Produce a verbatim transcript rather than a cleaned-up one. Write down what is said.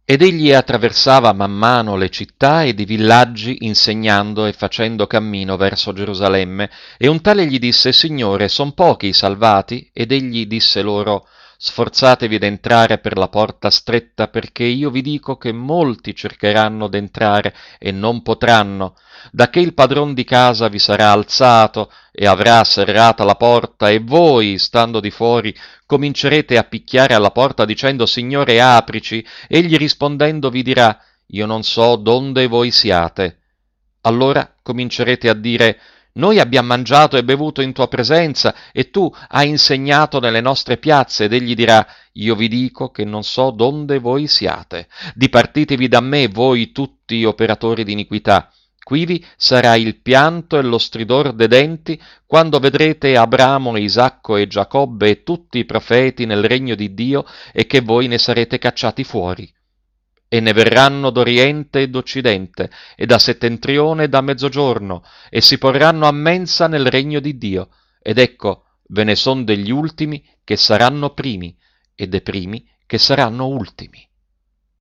Ed egli attraversava man mano le città ed i villaggi, insegnando e facendo cammino verso Gerusalemme, e un tale gli disse: Signore, son pochi i salvati? Ed egli disse loro: Sforzatevi d'entrare per la porta stretta, perché io vi dico che molti cercheranno d'entrare e non potranno. Dacché il padron di casa vi sarà alzato e avrà serrata la porta, e voi, stando di fuori, comincerete a picchiare alla porta dicendo: Signore, aprici. Egli rispondendo vi dirà: Io non so donde voi siate. Allora comincerete a dire: Noi abbiamo mangiato e bevuto in tua presenza, e tu hai insegnato nelle nostre piazze. Ed egli dirà: Io vi dico che non so donde voi siate. Dipartitevi da me, voi tutti operatori di iniquità. Quivi sarà il pianto e lo stridor de denti quando vedrete Abramo, Isacco e Giacobbe e tutti i profeti nel regno di Dio, e che voi ne sarete cacciati fuori. E ne verranno d'Oriente e d'Occidente, e da settentrione e da mezzogiorno, e si porranno a mensa nel regno di Dio. Ed ecco, ve ne son degli ultimi che saranno primi, e dei primi che saranno ultimi.